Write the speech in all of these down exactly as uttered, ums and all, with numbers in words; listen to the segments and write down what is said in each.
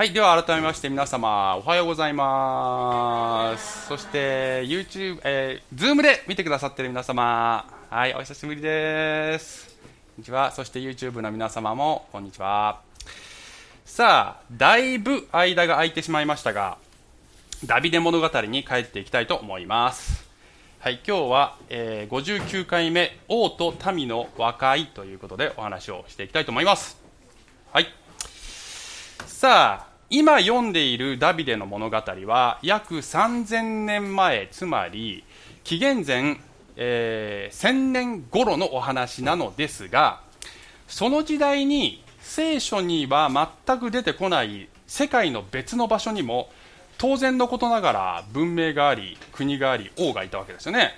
はい、では改めまして皆様おはようございます。そして YouTube、えー、Zoom で見てくださっている皆様、はい、お久しぶりです。こんにちは。そして YouTube の皆様もこんにちは。さあ、だいぶ間が空いてしまいましたが、ダビデ物語に帰っていきたいと思います。はい、今日は、えー、ごじゅうきゅうかいめ王と民の和解ということでお話をしていきたいと思います。はい。さあ、今読んでいるダビデの物語は約さんぜんねんまえ、つまり紀元前、えー、せんねん頃のお話なのですが、その時代に聖書には全く出てこない世界の別の場所にも当然のことながら文明があり、国があり、王がいたわけですよね。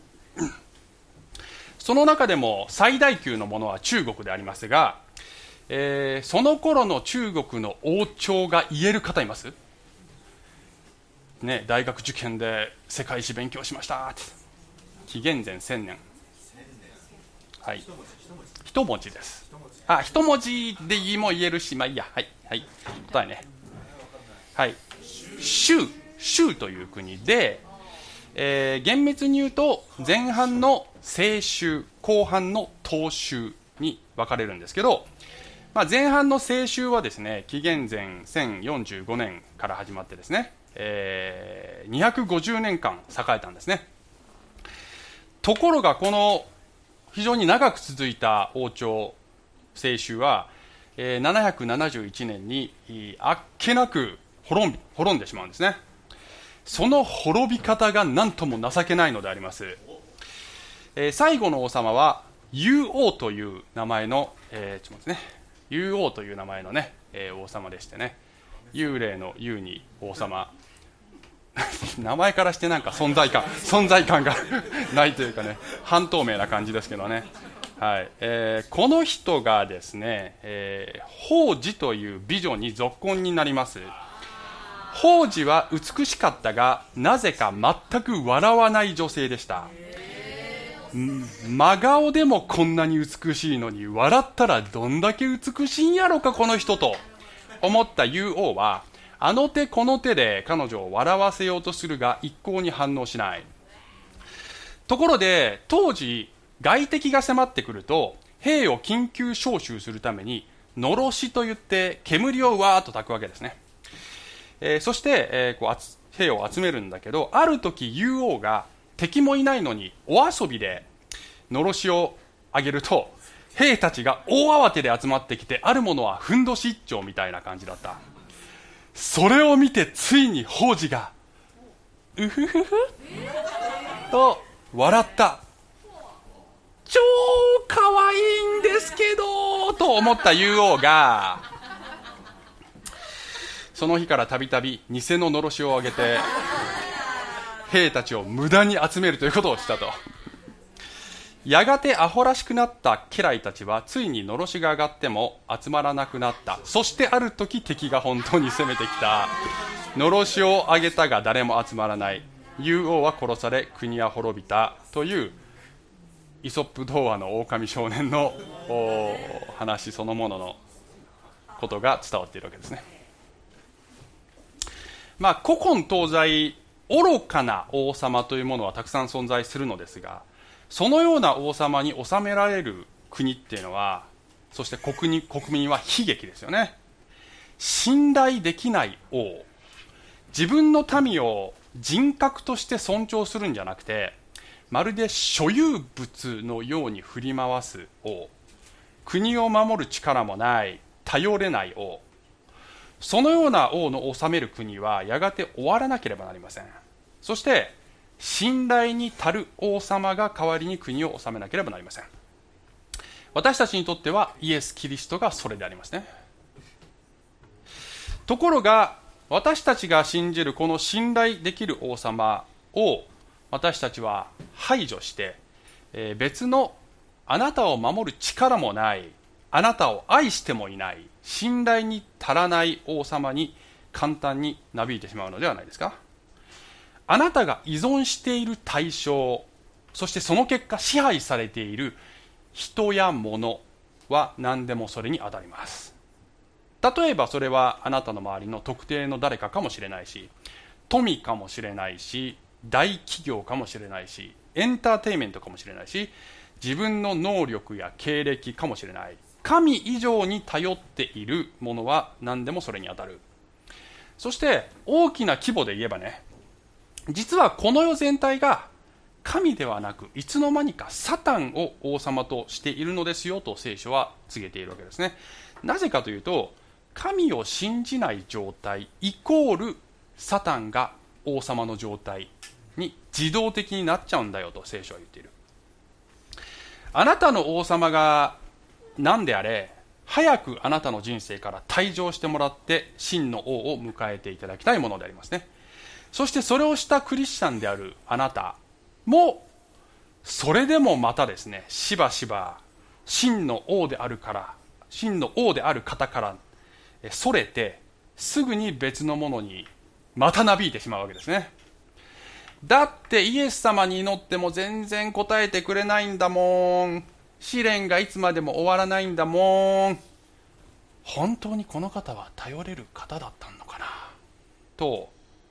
その中でも最大級のものは中国でありますが、えー、その頃の中国の王朝が言える方います？ね、大学受験で世界史勉強しましたって。紀元前せんねん。はい。一文字です。あ、一文字でも言えるし、まあいいや。はい。はい。答えね。はい。州、州という国で、えー、厳密に言うと前半の西州、後半の東州に分かれるんですけど、まあ、前半の西州はですね、紀元前せんよんじゅうごねんから始まってですね、えー、にひゃくごじゅうねんかん栄えたんですね。ところがこの非常に長く続いた王朝西州は、えー、ななひゃくななじゅういちねんにあっけなく滅び、滅んでしまうんですね。その滅び方が何とも情けないのであります。えー、最後の王様はユーオーという名前の、えー、ちょっと待ってね、ユーオーという名前のね、えー、王様でしてね、幽霊の幽に王様名前からしてなんか存在感存在感がないというかね、半透明な感じですけどね、はい。えー、この人がですね、えー、宝珠という美女に続婚になります。宝珠は美しかったが、なぜか全く笑わない女性でした。真顔でもこんなに美しいのに、笑ったらどんだけ美しいんやろかこの人と思ったユーオーは、あの手この手で彼女を笑わせようとするが一向に反応しない。ところで当時外敵が迫ってくると、兵を緊急招集するためにのろしといって煙をわーっと焚くわけですね。えー、そして、えー、こう兵を集めるんだけど、ある時 ユーオー が敵もいないのにお遊びでのろしを上げると、兵たちが大慌てで集まってきて、あるものはふんどし一丁みたいな感じだった。それを見てついに宝珠がうふふふと笑った。超かわいいんですけどと思った ユーオー が、その日からたびたび偽ののろしを上げて兵たちを無駄に集めるということをしたと。やがてアホらしくなった家来たちはついにのろしが上がっても集まらなくなった。そしてある時敵が本当に攻めてきた。のろしを上げたが誰も集まらない。 ユーオー は殺され国は滅びたというイソップ童話の狼少年の話そのもののことが伝わっているわけですね。まあ、古今東西愚かな王様というものはたくさん存在するのですが、そのような王様に治められる国っていうのは、そして 国, 国民は悲劇ですよね。信頼できない王、自分の民を人格として尊重するんじゃなくて、まるで所有物のように振り回す王、国を守る力もない頼れない王、そのような王の治める国はやがて終わらなければなりません。そして信頼に足る王様が代わりに国を治めなければなりません。私たちにとってはイエス・キリストがそれでありますね。ところが私たちが信じるこの信頼できる王様を私たちは排除して、えー、別のあなたを守る力もない、あなたを愛してもいない、信頼に足らない王様に簡単になびいてしまうのではないですか。あなたが依存している対象、そしてその結果支配されている人や物は何でもそれに当たります。 例えばそれはあなたの周りの特定の誰かかもしれないし、富かもしれないし、大企業かもしれないし、エンターテインメントかもしれないし、自分の能力や経歴かもしれない。神以上に頼っているものは何でもそれに当たる。そして大きな規模で言えばね、実はこの世全体が神ではなくいつの間にかサタンを王様としているのですよと聖書は告げているわけですね。なぜかというと、神を信じない状態イコールサタンが王様の状態に自動的になっちゃうんだよと聖書は言っている。あなたの王様が何であれ、早くあなたの人生から退場してもらって真の王を迎えていただきたいものでありますね。そしてそれをしたクリスチャンであるあなたも、それでもまたですね、しばしば真の王であるから真の王である方からそれて、すぐに別のものにまたなびいてしまうわけですね。だってイエス様に祈っても全然答えてくれないんだもん。試練がいつまでも終わらないんだもん。本当にこの方は頼れる方だったのかなと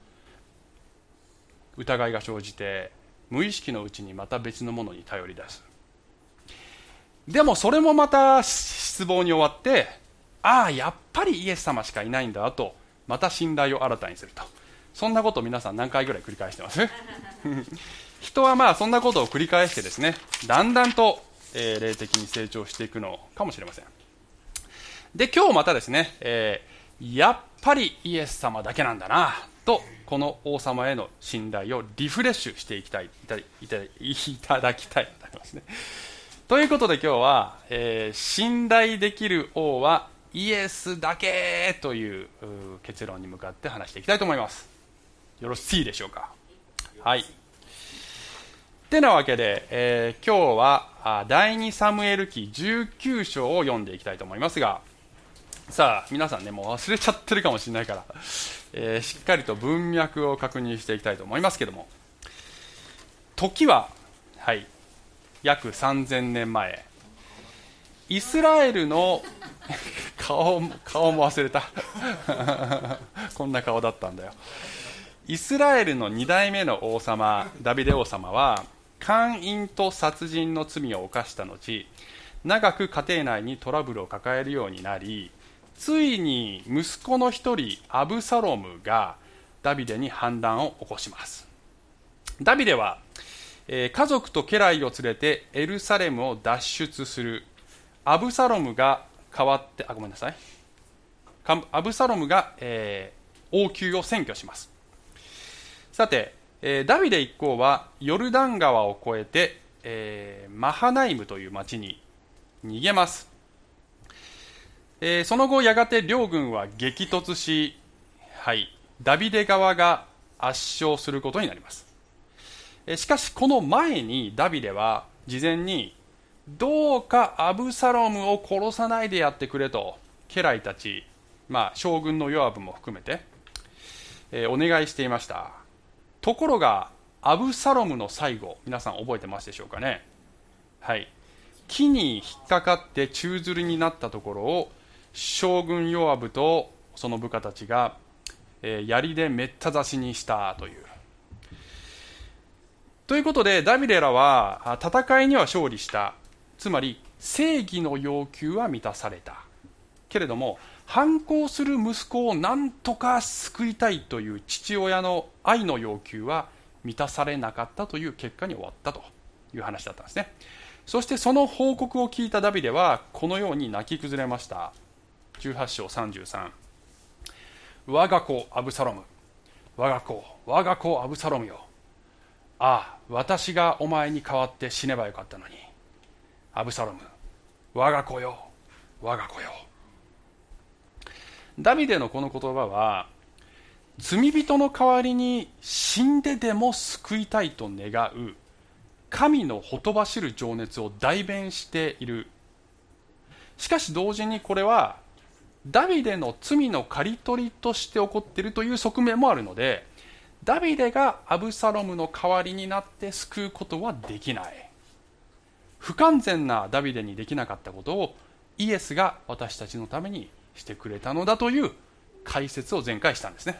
疑いが生じて、無意識のうちにまた別のものに頼り出す。でもそれもまた失望に終わって、ああやっぱりイエス様しかいないんだとまた信頼を新たにすると。そんなことを皆さん何回ぐらい繰り返してます人はまあそんなことを繰り返してですね、だんだんと、えー、霊的に成長していくのかもしれません。で、今日またですね、えー、やっぱりイエス様だけなんだなと、この王様への信頼をリフレッシュしていきたいいたいたいただきたいと思いますね。ということで今日は、えー、信頼できる王はイエスだけという結論に向かって話していきたいと思います。よろしいでしょうか。はい。てなわけで、えー、今日は第二サムエル記じゅうきゅう章を読んでいきたいと思いますが、さあ皆さんね、もう忘れちゃってるかもしれないから、えー、しっかりと文脈を確認していきたいと思いますけども、時は、はい、約さんぜんねんまえ、イスラエルの顔, 顔も忘れたこんな顔だったんだよ。イスラエルのに代目の王様ダビデ王様は姦淫と殺人の罪を犯した後、長く家庭内にトラブルを抱えるようになり、ついに息子の一人アブサロムがダビデに反乱を起こします。ダビデは、えー、家族と家来を連れてエルサレムを脱出する。アブサロムが代わってあごめんなさいアブサロムが、えー、王宮を占拠します。さて、えー、ダビデ一行はヨルダン川を越えて、えー、マハナイムという町に逃げます。えー、その後やがて両軍は激突し、はい、ダビデ側が圧勝することになります。えー、しかしこの前にダビデは事前にどうかアブサロムを殺さないでやってくれと家来たち、まあ、将軍のヨアブも含めて、えー、お願いしていました。ところがアブサロムの最後、皆さん覚えてますでしょうかね。はい、木に引っかかって宙づりになったところを将軍ヨアブとその部下たちが、えー、槍でめった刺しにしたという。ということでダビデらは戦いには勝利した。つまり正義の要求は満たされたけれども、反抗する息子を何とか救いたいという父親の愛の要求は満たされなかったという結果に終わったという話だったんですね。そしてその報告を聞いたダビデはこのように泣き崩れました。じゅうはち章さんじゅうさん、我が子アブサロム、我が子我が子アブサロムよ、ああ私がお前に代わって死ねばよかったのに、アブサロム我が子よ我が子よ。ダビデのこの言葉は罪人の代わりに死んででも救いたいと願う神のほとばしる情熱を代弁している。しかし同時にこれはダビデの罪の刈り取りとして起こっているという側面もあるので、ダビデがアブサロムの代わりになって救うことはできない。不完全なダビデにできなかったことをイエスが私たちのためにしてくれたのだという解説を前回したんですね。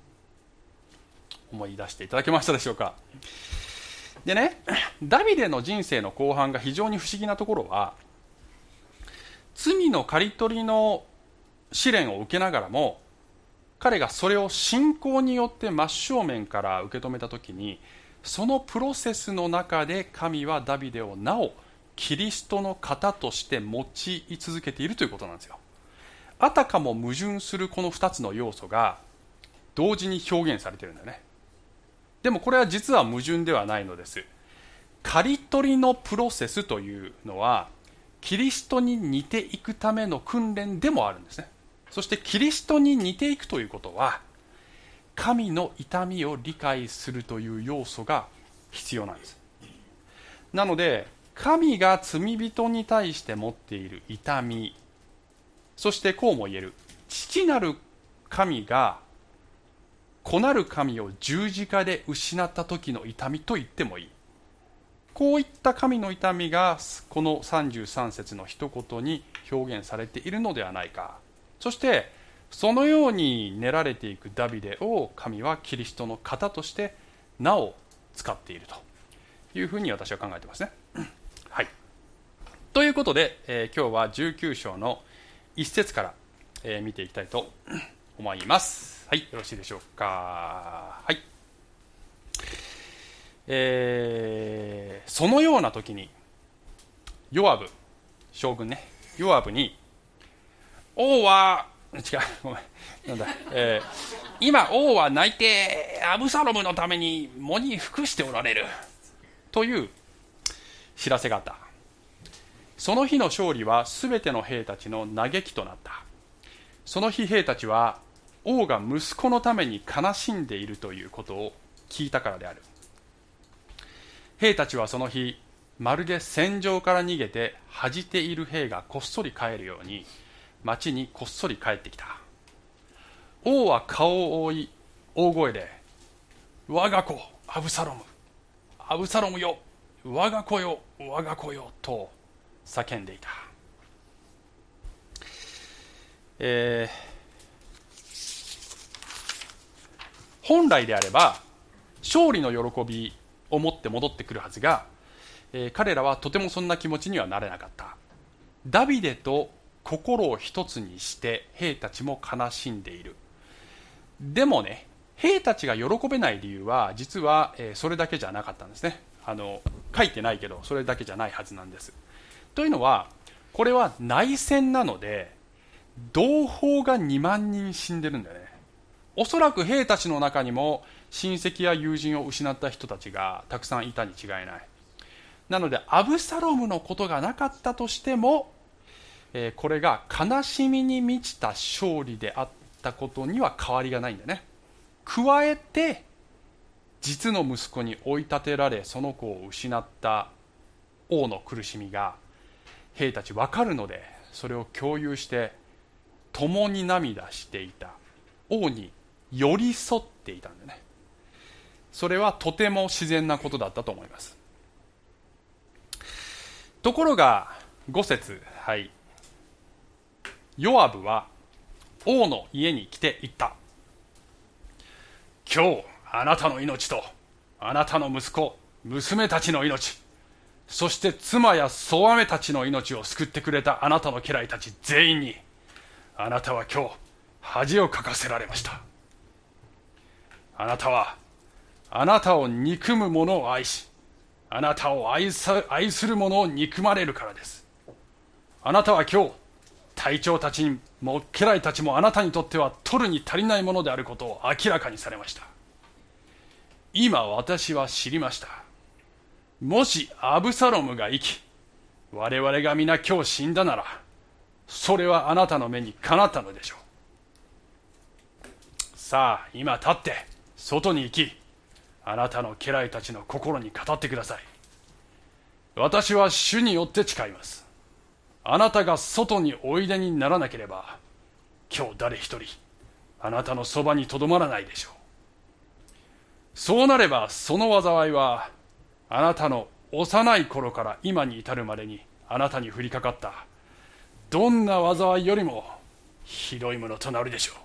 思い出していただけましたでしょうか。でね、ダビデの人生の後半が非常に不思議なところは、罪の刈り取りの試練を受けながらも、彼がそれを信仰によって真正面から受け止めたときに、そのプロセスの中で神はダビデをなおキリストの型として用い続けているということなんですよ。あたかも矛盾するこのふたつの要素が同時に表現されているんだよね。でもこれは実は矛盾ではないのです。刈り取りのプロセスというのはキリストに似ていくための訓練でもあるんですね。そしてキリストに似ていくということは、神の痛みを理解するという要素が必要なんです。なので神が罪人に対して持っている痛み、そしてこうも言える、父なる神が子なる神を十字架で失った時の痛みと言ってもいい。こういった神の痛みがこのさんじゅうさん節の一言に表現されているのではないか。そしてそのように練られていくダビデを神はキリストの型としてなお使っているというふうに私は考えていますね。はい、ということで、えー、今日はじゅうきゅう章のいち節から、えー、見ていきたいと思います。はい、よろしいでしょうか。はい、えー、そのような時にヨアブ将軍ね、ヨアブに王は違うごめんなんだ、えー、今王は泣いてアブサロムのために喪に服しておられるという知らせがあった。その日の勝利はすべての兵たちの嘆きとなった。その日兵たちは王が息子のために悲しんでいるということを聞いたからである。兵たちはその日まるで戦場から逃げて恥じている兵がこっそり帰るように町にこっそり帰ってきた。王は顔を覆い大声で、我が子アブサロム、アブサロムよ、我が子よ、我が子よと叫んでいた。えー、本来であれば勝利の喜びを持って戻ってくるはずが、えー、彼らはとてもそんな気持ちにはなれなかった。ダビデと心を一つにして兵たちも悲しんでいる。でもね、兵たちが喜べない理由は実は、えー、それだけじゃなかったんですね。あの書いてないけどそれだけじゃないはずなんです。というのはこれは内戦なので同胞がにまん人死んでるんだよね。おそらく兵たちの中にも親戚や友人を失った人たちがたくさんいたに違いない。なのでアブサロムのことがなかったとしても、えー、これが悲しみに満ちた勝利であったことには変わりがないんだね。加えて実の息子に追い立てられその子を失った王の苦しみが兵たち分かるので、それを共有して共に涙していた。王に寄り添っていたんだね。それはとても自然なことだったと思います。ところがご節、はい、ヨアブは王の家に来て言った。今日あなたの命とあなたの息子娘たちの命、そして妻やそ姉たちの命を救ってくれたあなたの家来たち全員にあなたは今日恥をかかせられました。あなたはあなたを憎む者を愛し、あなたを愛さ、愛する者を憎まれるからです。あなたは今日隊長たちも家来たちもあなたにとっては取るに足りないものであることを明らかにされました。今私は知りました。もしアブサロムが生き、我々が皆今日死んだなら、それはあなたの目にかなったのでしょう。さあ今立って外に行き、あなたの家来たちの心に語ってください。私は主によって誓います。あなたが外においでにならなければ、今日誰一人あなたのそばにとどまらないでしょう。そうなればその災いはあなたの幼い頃から今に至るまでにあなたに降りかかったどんな災いよりもひどいものとなるでしょう。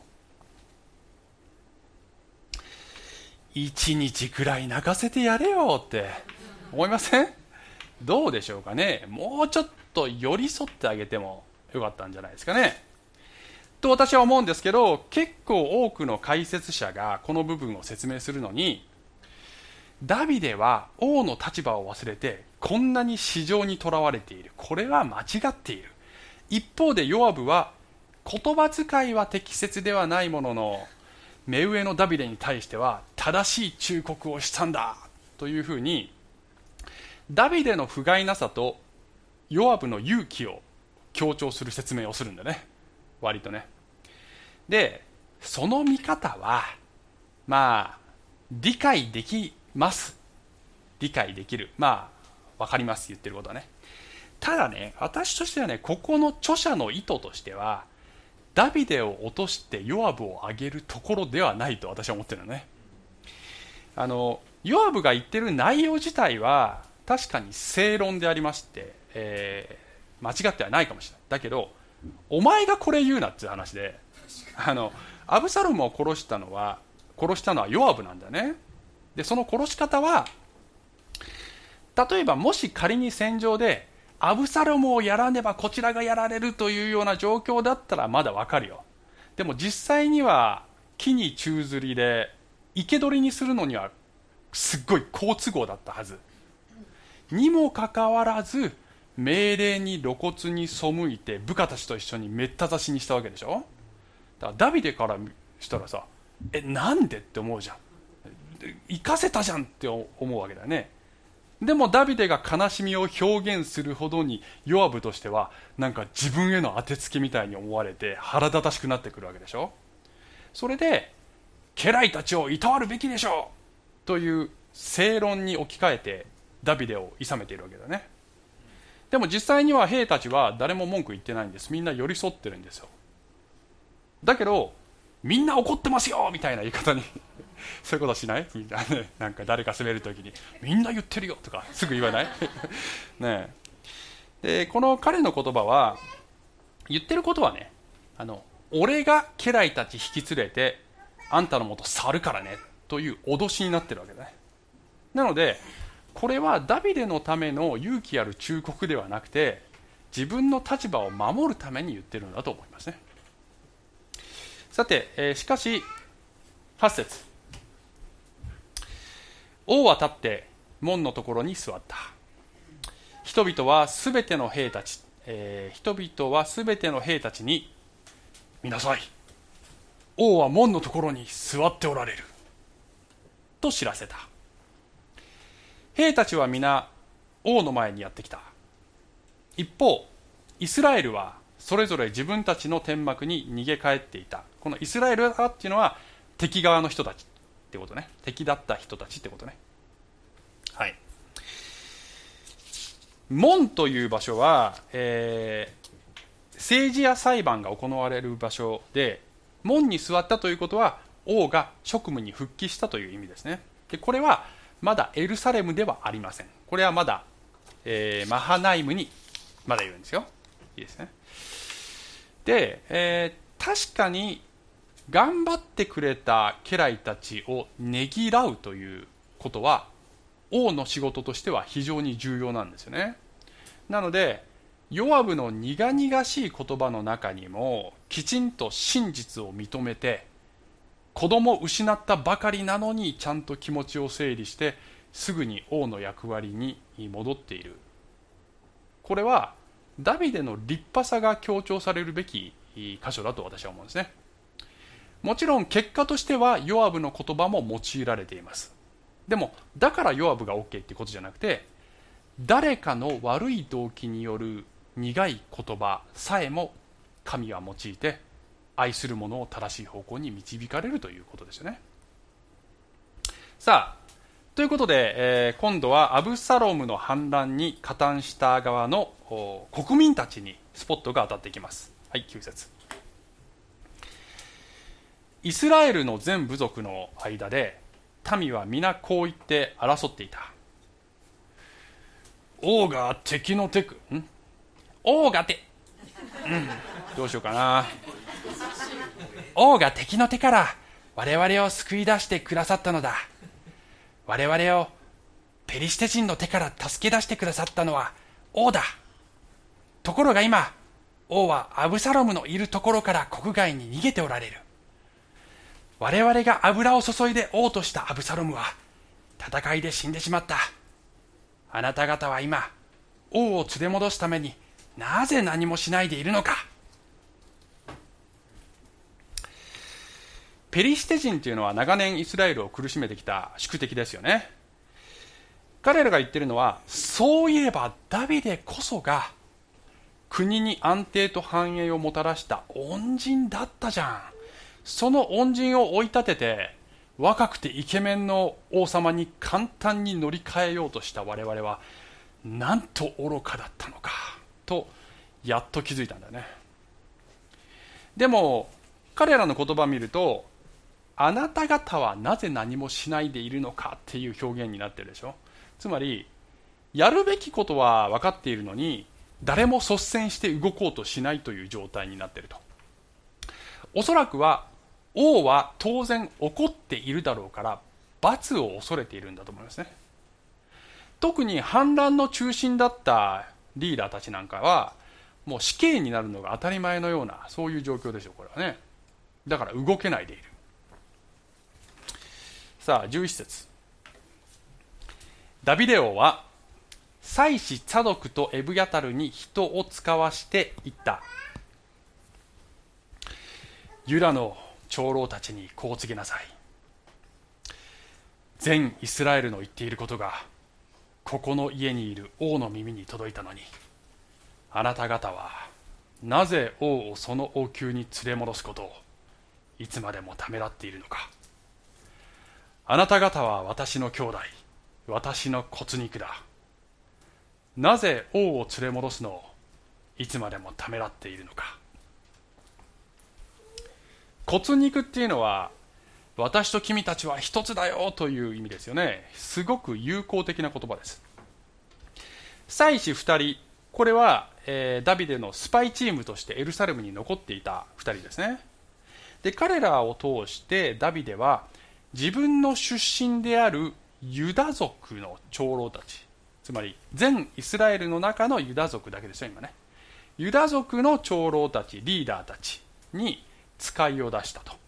一日くらい泣かせてやれよって思いません？どうでしょうかね。もうちょっと寄り添ってあげてもよかったんじゃないですかねと私は思うんですけど、結構多くの解説者がこの部分を説明するのに、ダビデは王の立場を忘れてこんなに市場にとらわれている、これは間違っている。一方でヨアブは言葉遣いは適切ではないものの、目上のダビデに対しては正しい忠告をしたんだというふうに、ダビデの不甲斐なさとヨアブの勇気を強調する説明をするんだね、割とね。でその見方はまあ理解できます。理解できる、まあ分かります、言ってることはね。ただね、私としてはね、ここの著者の意図としてはダビデを落としてヨアブを上げるところではないと私は思ってるのね。あのヨアブが言ってる内容自体は確かに正論でありまして、えー、間違ってはないかもしれない。だけどお前がこれ言うなっていう話で、あのアブサロムを殺したのは殺したのはヨアブなんだよね。でその殺し方は、例えばもし仮に戦場でアブサロムをやらねばこちらがやられるというような状況だったらまだわかるよ。でも実際には木に宙吊りで生け捕りにするのにはすっごい好都合だったはずにもかかわらず、命令に露骨に背いて部下たちと一緒にめった刺しにしたわけでしょ。だからダビデからしたらさ、えなんでって思うじゃん。生かせたじゃんって思うわけだよね。でもダビデが悲しみを表現するほどにヨアブとしてはなんか自分への当てつけみたいに思われて腹立たしくなってくるわけでしょ。それで家来たちをいたわるべきでしょうという正論に置き換えてダビデを諌めているわけだね。でも実際には兵たちは誰も文句言ってないんです。みんな寄り添ってるんですよ。だけどみんな怒ってますよみたいな言い方にそういうことしない？なんか誰か責めるときにみんな言ってるよとかすぐ言わないねえ。でこの彼の言葉は言ってることはね、あの俺が家来たち引き連れてあんたのもと去るからねという脅しになってるわけだね。なのでこれはダビデのための勇気ある忠告ではなくて、自分の立場を守るために言ってるんだと思いますね。さて、えー、しかしはち節、王は立って門のところに座った。人々はすべての兵たち、えー、人々はすべての兵たちに見なさい、王は門のところに座っておられると知らせた。兵たちは皆王の前にやってきた。一方イスラエルはそれぞれ自分たちの天幕に逃げ帰っていた。このイスラエル側っていうのは敵側の人たちってことね。敵だった人たちってことね。はい。門という場所は、えー、政治や裁判が行われる場所で、門に座ったということは王が職務に復帰したという意味ですね。でこれはまだエルサレムではありません。これはまだ、えー、マハナイムにまだいるんですよ。いいですね。で、えー、確かに頑張ってくれた家来たちをねぎらうということは王の仕事としては非常に重要なんですよね。なのでヨアブの苦々しい言葉の中にもきちんと真実を認めて、子供を失ったばかりなのにちゃんと気持ちを整理してすぐに王の役割に戻っている。これはダビデの立派さが強調されるべき箇所だと私は思うんですね。もちろん結果としてはヨアブの言葉も用いられています。でもだからヨアブが OK っていうことじゃなくて、誰かの悪い動機による苦い言葉さえも神は用いて愛する者を正しい方向に導かれるということですよね。さあということで、えー、今度はアブサロムの反乱に加担した側の国民たちにスポットが当たっていきます。はい、きゅう節。イスラエルの全部族の間で民は皆こう言って争っていた。王が敵のテクん王がて、うん、どうしようかな。 王が敵の手から我々を救い出してくださったのだ。我々をペリシテ人の手から助け出してくださったのは王だ。ところが今、王はアブサロムのいるところから国外に逃げておられる。我々が油を注いで王としたアブサロムは戦いで死んでしまった。あなた方は今、王を連れ戻すためになぜ何もしないでいるのか。ペリシテ人というのは長年イスラエルを苦しめてきた宿敵ですよね。彼らが言っているのは、そういえばダビデこそが国に安定と繁栄をもたらした恩人だったじゃん。その恩人を追い立てて若くてイケメンの王様に簡単に乗り換えようとした我々はなんと愚かだったのかとやっと気づいたんだよね。でも彼らの言葉を見ると、あなた方はなぜ何もしないでいるのかっていう表現になってるでしょ。つまりやるべきことは分かっているのに誰も率先して動こうとしないという状態になっていると。おそらくは王は当然怒っているだろうから罰を恐れているんだと思いますね。特に反乱の中心だったリーダーたちなんかはもう死刑になるのが当たり前のような、そういう状況でしょう、これはね。だから動けないでいる。さあじゅういち節、ダビデ王は祭司ツァドクとエブヤタルに人を使わしていった。ユダの長老たちにこう告げなさい。全イスラエルの言っていることがここの家にいる王の耳に届いたのに、あなた方はなぜ王をその王宮に連れ戻すことをいつまでもためらっているのか。あなた方は私の兄弟、私の骨肉だ。なぜ王を連れ戻すのをいつまでもためらっているのか。骨肉っていうのは私と君たちは一つだよという意味ですよね。すごく友好的な言葉です。祭司ふたり、これは、えー、ダビデのスパイチームとしてエルサレムに残っていたふたりですね。で彼らを通してダビデは自分の出身であるユダ族の長老たち、つまり全イスラエルの中のユダ族だけですよ今ね。ユダ族の長老たち、リーダーたちに使いを出したと。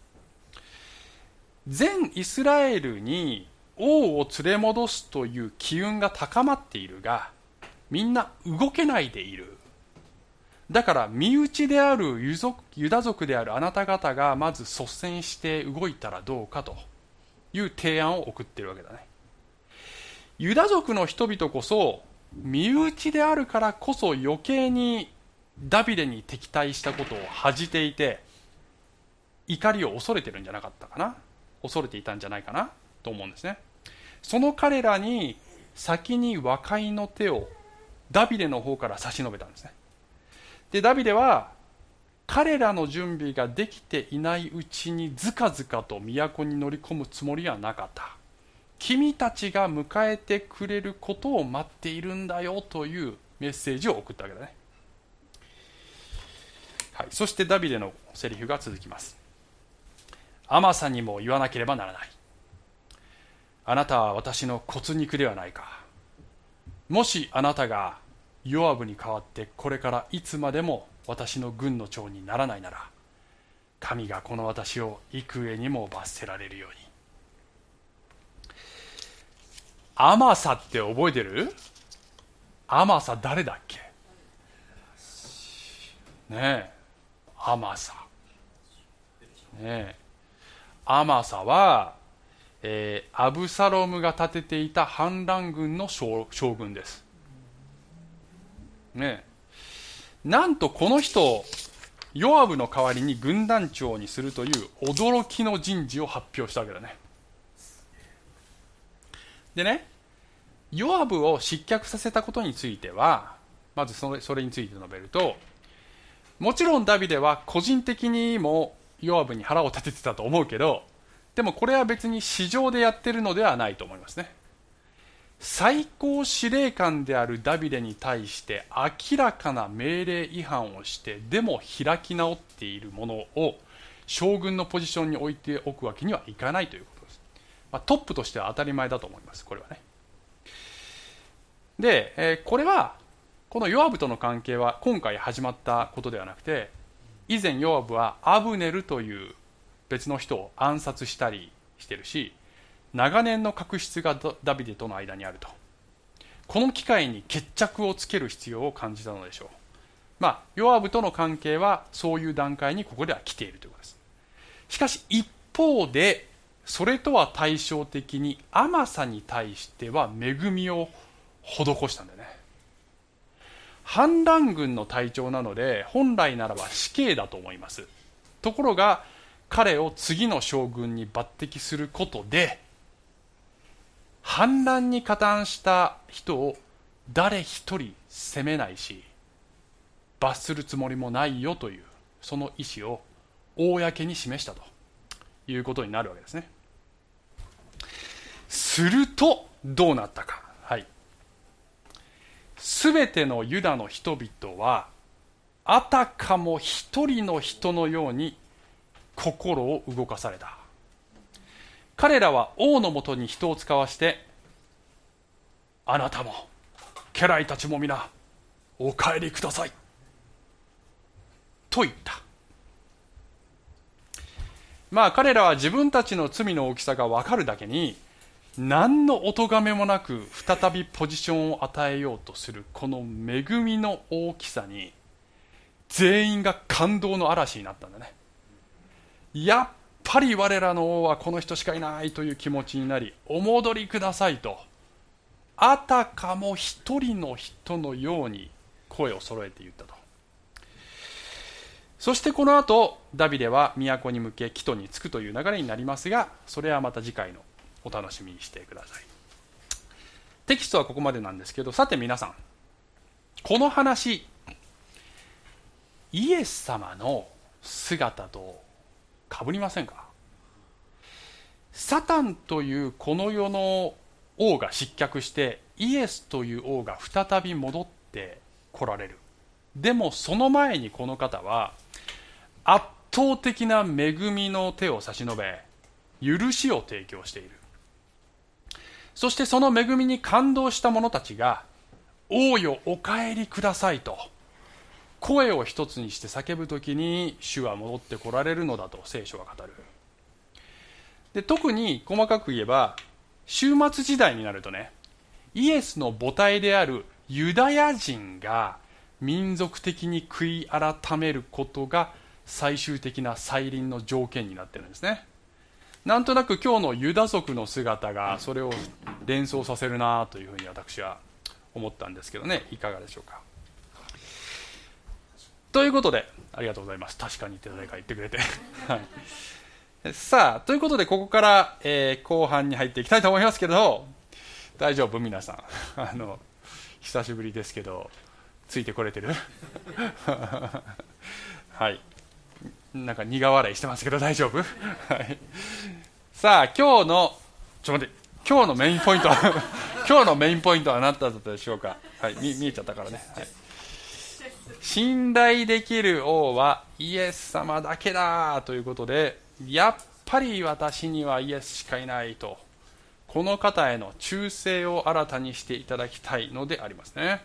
全イスラエルに王を連れ戻すという機運が高まっているが、みんな動けないでいる。だから身内であるユ族、ユダ族であるあなた方がまず率先して動いたらどうかという提案を送っているわけだね。ユダ族の人々こそ身内であるからこそ余計にダビデに敵対したことを恥じていて、怒りを恐れてるんじゃなかったかな、恐れていたんじゃないかなと思うんですね。その彼らに先に和解の手をダビデの方から差し伸べたんですね。でダビデは彼らの準備ができていないうちにずかずかと都に乗り込むつもりはなかった。君たちが迎えてくれることを待っているんだよというメッセージを送ったわけだね。はい、そしてダビデのセリフが続きます。アマサにも言わなければならない。あなたは私の骨肉ではないか。もしあなたがヨアブに代わってこれからいつまでも私の軍の長にならないなら、神がこの私を幾重にも罰せられるように。アマサって覚えてる？アマサ誰だっけねえ、アマサねえ、アマサは、えー、アブサロムが立てていた反乱軍の 将, 将軍です、ねえ。なんとこの人、ヨアブの代わりに軍団長にするという驚きの人事を発表したわけだね。でね、ヨアブを失脚させたことについては、まずそれ、それについて述べると、もちろんダビデは個人的にもヨアブに腹を立ててたと思うけど、でもこれは別に私情でやってるのではないと思いますね。最高司令官であるダビデに対して明らかな命令違反をしてでも開き直っているものを将軍のポジションに置いておくわけにはいかないということです。まあ、トップとしては当たり前だと思います、これはね。で、えー、これはこのヨアブとの関係は今回始まったことではなくて、以前ヨアブはアブネルという別の人を暗殺したりしてるし、長年の確執がダビデとの間にあると。この機会に決着をつける必要を感じたのでしょう。まあ、ヨアブとの関係はそういう段階にここでは来ているということです。しかし一方で、それとは対照的にアマサに対しては恵みを施したんだよね。反乱軍の隊長なので本来ならば死刑だと思います。ところが彼を次の将軍に抜擢することで、反乱に加担した人を誰一人責めないし罰するつもりもないよという、その意思を公に示したということになるわけですね。するとどうなったか。はい。すべてのユダの人々はあたかも一人の人のように心を動かされた。彼らは王のもとに人を使わして、あなたも家来たちも皆お帰りくださいと言った。まあ彼らは自分たちの罪の大きさが分かるだけに、何のお咎めもなく再びポジションを与えようとするこの恵みの大きさに、全員が感動の嵐になったんだね。やっぱり我らの王はこの人しかいないという気持ちになり、お戻りくださいと、あたかも一人の人のように声を揃えて言ったと。そしてこの後ダビデは都に向け帰途に着くという流れになりますが、それはまた次回のお楽しみにしてください。テキストはここまでなんですけど、さて皆さん、この話、イエス様の姿と被りませんか？サタンというこの世の王が失脚して、イエスという王が再び戻って来られる。でもその前にこの方は圧倒的な恵みの手を差し伸べ、許しを提供している。そしてその恵みに感動した者たちが、王よお帰りくださいと声を一つにして叫ぶときに、主は戻って来られるのだと聖書は語る。で、特に細かく言えば、終末時代になるとね、イエスの母体であるユダヤ人が民族的に悔い改めることが最終的な再臨の条件になってるんですね。なんとなく今日のユダ族の姿がそれを連想させるなというふうに私は思ったんですけどね、いかがでしょうか。ということで、ありがとうございます。確かにって誰か言ってくれて、はい、さあということでここから、えー、後半に入っていきたいと思いますけど、大丈夫皆さん、あの久しぶりですけどついてこれてるはい、なんか苦笑いしてますけど大丈夫はい、さあ今日のちょっと待って今日のメインポイントは今日のメインポイントは何だったでしょうか。はい、見, 見えちゃったからね、はい、信頼できる王はイエス様だけだということで、やっぱり私にはイエスしかいないと、この方への忠誠を新たにしていただきたいのでありますね。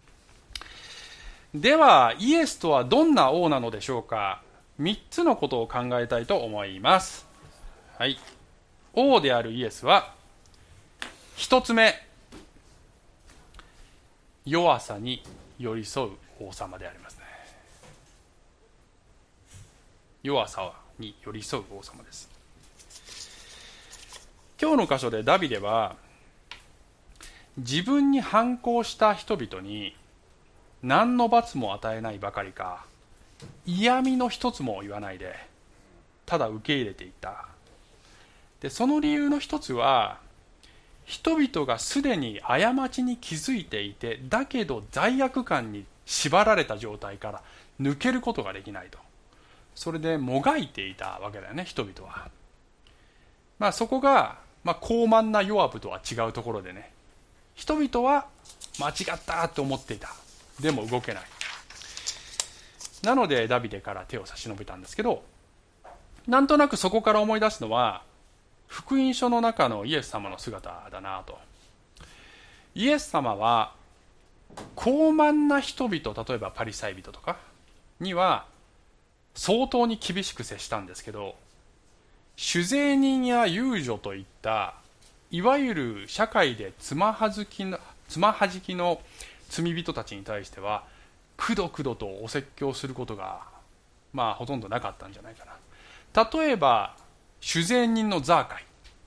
ではイエスとはどんな王なのでしょうか。みっつのことを考えたいと思います。はい、王であるイエスはひとつめ、弱さに寄り添う王様でありますね。弱さに寄り添う王様です。今日の箇所でダビデは自分に反抗した人々に何の罰も与えないばかりか、嫌味の一つも言わないでただ受け入れていった。でその理由の一つは、人々がすでに過ちに気づいていて、だけど罪悪感に縛られた状態から抜けることができないと、それでもがいていたわけだよね、人々は。まあそこが、まあ、高慢なヨアブとは違うところでね、人々は間違ったと思っていた。でも動けない。なのでダビデから手を差し伸べたんですけど、 なんとなくそこから思い出すのは福音書の中のイエス様の姿だなと。イエス様は高慢な人々、例えばパリサイ人とかには相当に厳しく接したんですけど、酒税人や遊女といったいわゆる社会でつまはじきのつまはじきの罪人たちに対してはくどくどとお説教することがまあほとんどなかったんじゃないかな。例えば酒税人のザーカイ、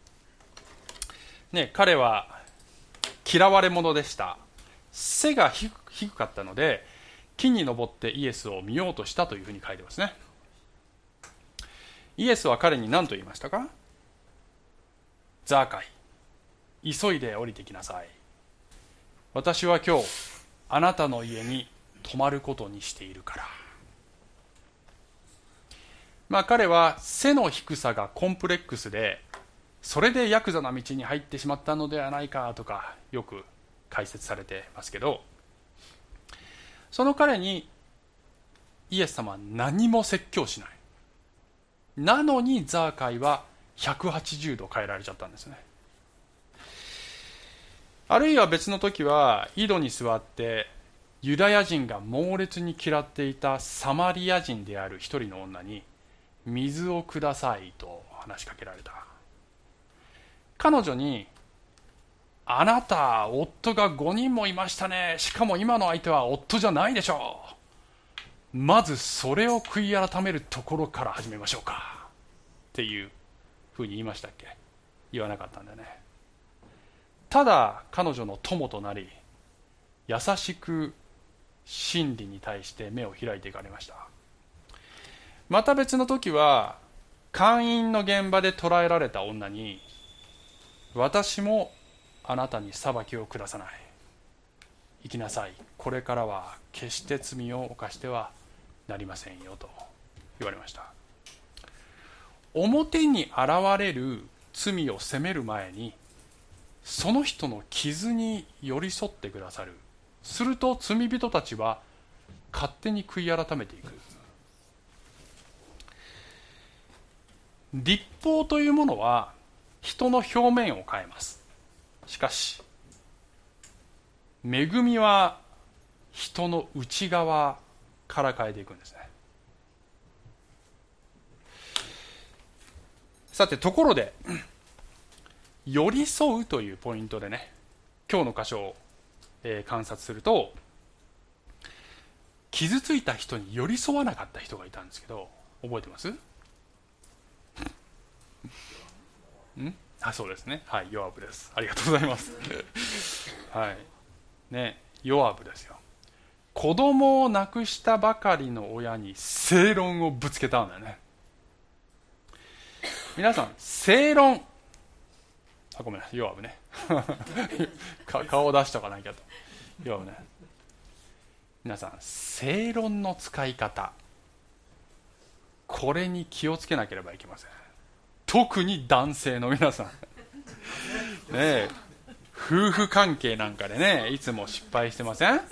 ね、彼は嫌われ者でした。背が低かったので木に登ってイエスを見ようとしたというふうに書いてますね。イエスは彼に何と言いましたか？ザーカイ、急いで降りてきなさい。私は今日あなたの家に泊まることにしているから。まあ彼は背の低さがコンプレックスで、それでヤクザな道に入ってしまったのではないかとかよく解説されてますけど、その彼にイエス様は何も説教しない。なのにザーカイはひゃくはちじゅうど変えられちゃったんですね。あるいは別の時は井戸に座ってユダヤ人が猛烈に嫌っていたサマリア人である一人の女に水をくださいと話しかけられた。彼女に、あなた夫がごにんもいましたね、しかも今の相手は夫じゃないでしょう、まずそれを悔い改めるところから始めましょうかっていうふうに言いましたっけ？言わなかったんだよね。ただ彼女の友となり、優しく真理に対して目を開いていかれました。また別の時は姦淫の現場で捕らえられた女に、私もあなたに裁きを下さない、行きなさい、これからは決して罪を犯してはなりませんよと言われました。表に現れる罪を責める前にその人の傷に寄り添ってくださる。すると罪人たちは勝手に悔い改めていく。律法というものは人の表面を変えます。しかし恵みは人の内側から変えていくんですね。さてところで寄り添うというポイントでね、今日の箇所を、えー、観察すると、傷ついた人に寄り添わなかった人がいたんですけど、覚えてます？んあ、そうですね。はい、ヨアブです。ありがとうございます。はい。ね、ヨアブですよ。子供を亡くしたばかりの親に正論をぶつけたんだよね。皆さん、正論。あ、ごめんなさい、ヨアブね。顔を出しとかなきゃと。ヨアブね。皆さん、正論の使い方。これに気をつけなければいけません。特に男性の皆さん。ねえ、夫婦関係なんかでね、いつも失敗してません？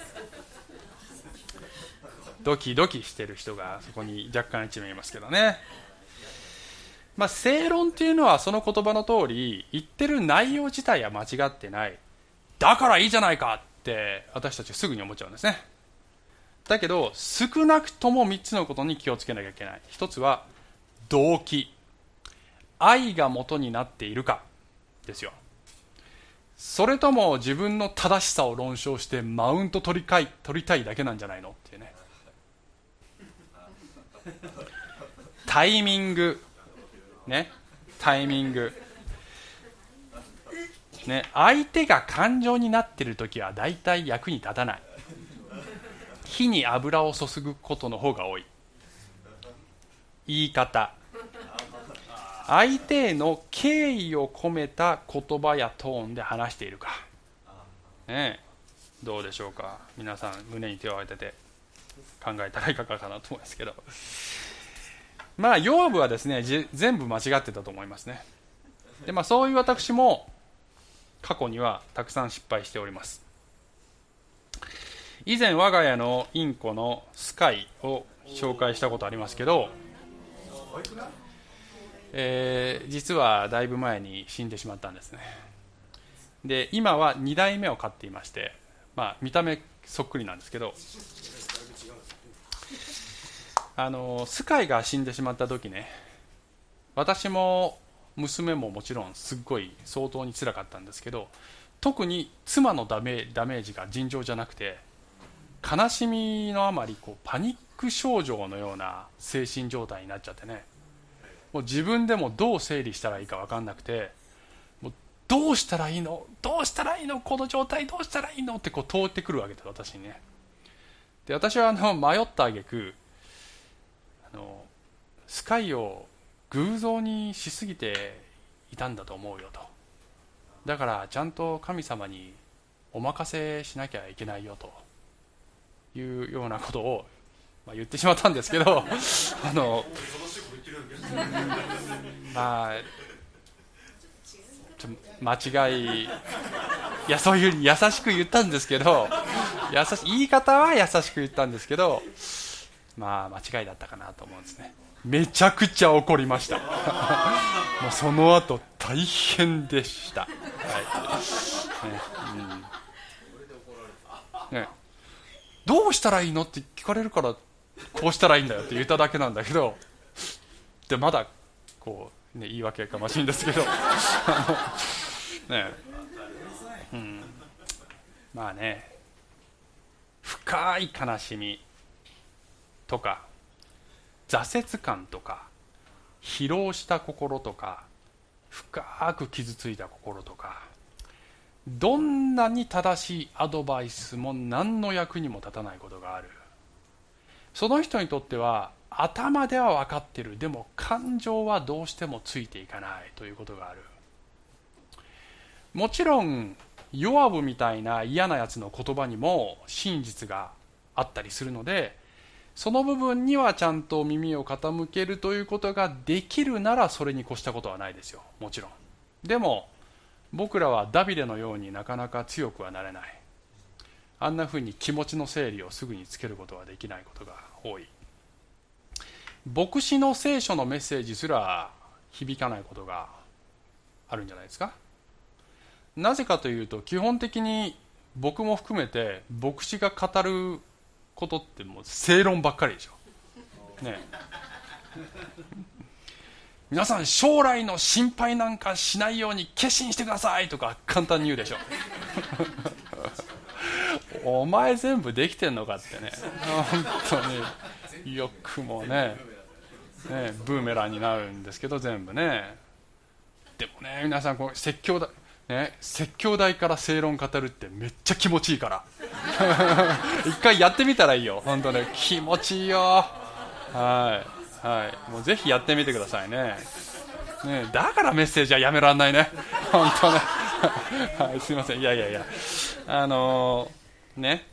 ドキドキしてる人がそこに若干一名いますけどね。まあ、正論っていうのはその言葉の通り、言ってる内容自体は間違ってない。だからいいじゃないかって私たちすぐに思っちゃうんですね。だけど少なくともみっつのことに気をつけなきゃいけない。一つは動機。愛が元になっているかですよ。それとも自分の正しさを論証してマウント取りたい、取りたいだけなんじゃないのっていうね。タイミングね、タイミングね、相手が感情になっているときは大体役に立たない。火に油を注ぐことの方が多い。言い方、相手への敬意を込めた言葉やトーンで話しているか、ね、どうでしょうか。皆さん胸に手を当てて考えたらいかがかなと思いますけど、まあヨアブはですね、全部間違ってたと思いますね。で、まあ、そういう私も過去にはたくさん失敗しております。以前我が家のインコのスカイを紹介したことありますけど、 えー、実はだいぶ前に死んでしまったんですね。で今はに代目を飼っていまして、まあ、見た目そっくりなんですけど、あのスカイが死んでしまった時ね、私も娘ももちろんすっごい相当につらかったんですけど、特に妻のダメ、ダメージが尋常じゃなくて、悲しみのあまりこうパニック症状のような精神状態になっちゃってね、もう自分でもどう整理したらいいか分かんなくて、もうどうしたらいいのどうしたらいいのこの状態どうしたらいいのってこう通ってくるわけです、私にね。で私はあの迷った挙句、あのスカイを偶像にしすぎていたんだと思うよと。だからちゃんと神様にお任せしなきゃいけないよというようなことを、まあ、言ってしまったんですけどあのまあちょ間違い、いやそういうふうに優しく言ったんですけど、優し言い方は優しく言ったんですけど、まあ間違いだったかなと思うんですね。めちゃくちゃ怒りましたもうその後大変でした、はいねうんね、どうしたらいいのって聞かれるからこうしたらいいんだよって言っただけなんだけど、でまだこう、ね、言い訳かましいんですけどね、うん、まあね、深い悲しみとか挫折感とか疲労した心とか深く傷ついた心とか、どんなに正しいアドバイスも何の役にも立たないことがある。その人にとっては頭では分かってる、でも感情はどうしてもついていかないということがある。もちろんヨアブみたいな嫌なやつの言葉にも真実があったりするので、その部分にはちゃんと耳を傾けるということができるなら、それに越したことはないですよ、もちろん。でも僕らはダビデのようになかなか強くはなれない。あんなふうに気持ちの整理をすぐにつけることはできないことが多い。牧師の聖書のメッセージすら響かないことがあるんじゃないですか。なぜかというと、基本的に僕も含めて牧師が語ることってもう正論ばっかりでしょ、ね、皆さん将来の心配なんかしないように決心してくださいとか簡単に言うでしょお前全部できてんのかってね、本当によくも ね, ねブーメランになるんですけど、全部ね。でもね、皆さんこう説教だね、説教台から正論語るってめっちゃ気持ちいいから一回やってみたらいいよ、本当ね、気持ちいいよ。はい、はい、もうぜひやってみてください ね, ねだからメッセージはやめらんないね本当ねはい、すいません、いやいやいや、あのー、ね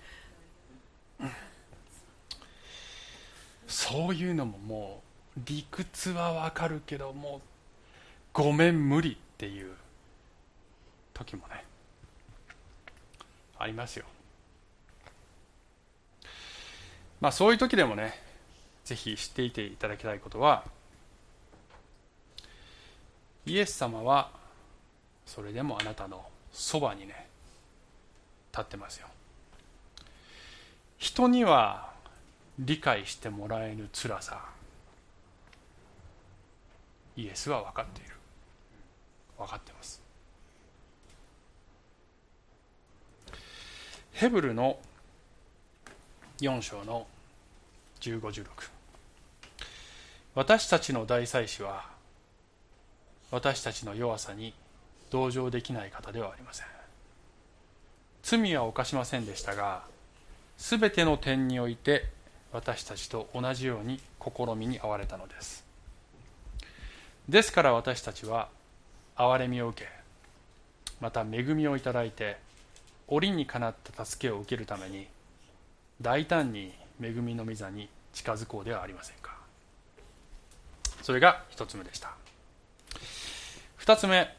そういうのももう理屈はわかるけど、もうごめん無理っていう時もねありますよ。まあそういう時でもね、ぜひ知っていていただきたいことは、イエス様はそれでもあなたのそばにね立ってますよ。人には理解してもらえぬ辛さ、イエスは分かっている、分かってます。ヘブルのよん章のじゅうご、じゅうろく、私たちの大祭司は私たちの弱さに同情できない方ではありません。罪は犯しませんでしたが、すべての点において私たちと同じように試みに遭われたのです。ですから私たちは憐れみを受け、また恵みをいただいて、折にかなった助けを受けるために大胆に恵みの御座に近づこうではありませんか。それが一つ目でした。二つ目、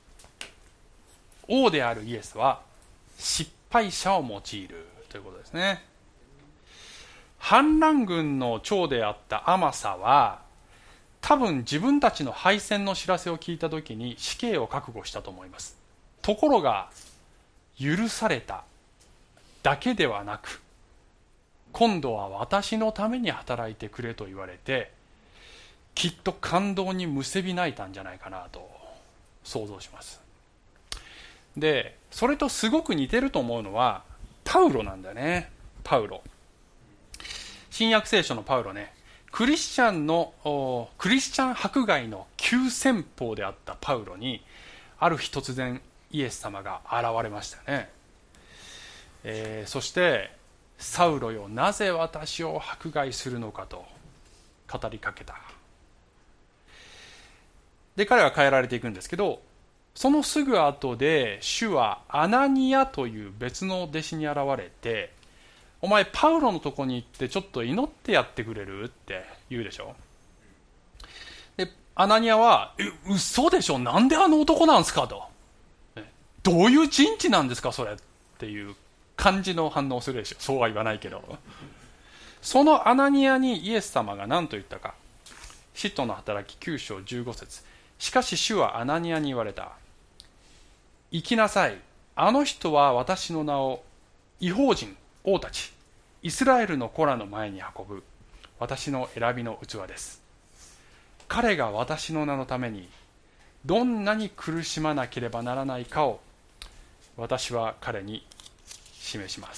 王であるイエスは失敗者を用いるということですね。反乱軍の長であったアマサは多分自分たちの敗戦の知らせを聞いた時に死刑を覚悟したと思います。ところが許されただけではなく、今度は私のために働いてくれと言われて、きっと感動にむせび泣いたんじゃないかなと想像します。でそれとすごく似てると思うのはパウロなんだよね。パウロ、新約聖書のパウロね、クリスチャンのクリスチャン迫害の急先鋒であったパウロにある日突然イエス様が現れましたね。えー、そしてサウロよ、なぜ私を迫害するのかと語りかけた。で彼は変えられていくんですけど、そのすぐ後で主はアナニアという別の弟子に現れて、お前パウロのとこに行ってちょっと祈ってやってくれるって言うでしょ。でアナニアはえ嘘でしょ、なんであの男なんですかと、どういう人知なんですかそれっていう感じの反応をするでしょ。そうは言わないけど、そのアナニアにイエス様が何と言ったか。使徒の働ききゅう章じゅうご節、しかし主はアナニアに言われた。行きなさい、あの人は私の名を異邦人、王たち、イスラエルの子らの前に運ぶ私の選びの器です。彼が私の名のためにどんなに苦しまなければならないかを私は彼に示します。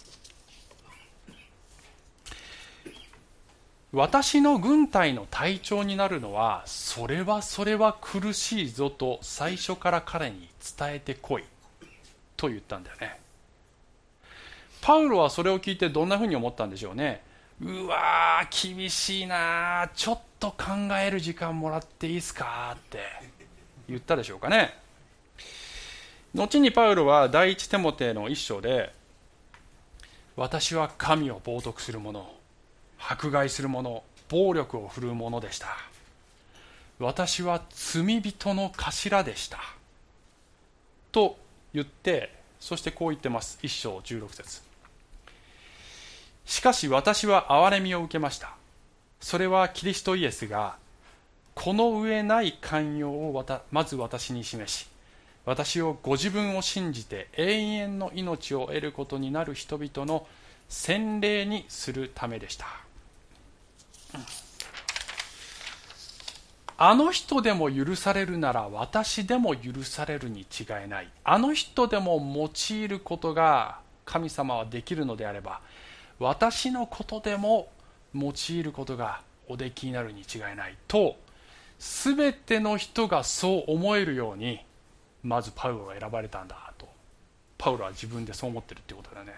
私の軍隊の隊長になるのはそれはそれは苦しいぞと最初から彼に伝えてこいと言ったんだよね。パウロはそれを聞いてどんなふうに思ったんでしょうね。うわー厳しいな、ちょっと考える時間もらっていいですかって言ったでしょうかね。後にパウロは第一テモテの一章で、私は神を冒涜する者、迫害する者、暴力を振るう者でした。私は罪人の頭でしたと言って、そしてこう言ってます。一章じゅうろく節、しかし私は憐れみを受けました。それはキリストイエスがこの上ない寛容をまず私に示し、私をご自分を信じて永遠の命を得ることになる人々の洗礼にするためでした。あの人でも許されるなら私でも許されるに違いない。あの人でも用いることが神様はできるのであれば、私のことでも用いることがおできになるに違いないと、すべての人がそう思えるようにまずパウロが選ばれたんだと、パウロは自分でそう思ってるってことだね。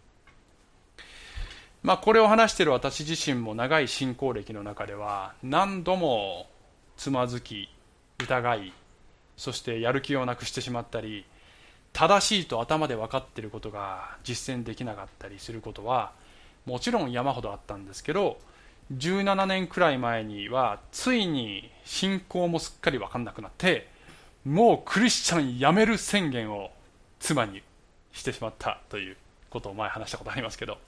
まあこれを話している私自身も長い信仰歴の中では何度もつまずき、疑い、そしてやる気をなくしてしまったり、正しいと頭で分かっていることが実践できなかったりすることはもちろん山ほどあったんですけど、じゅうななねんくらい前にはついに信仰もすっかり分かんなくなって、もうクリスチャンやめる宣言を妻にしてしまったということを前話したことありますけど、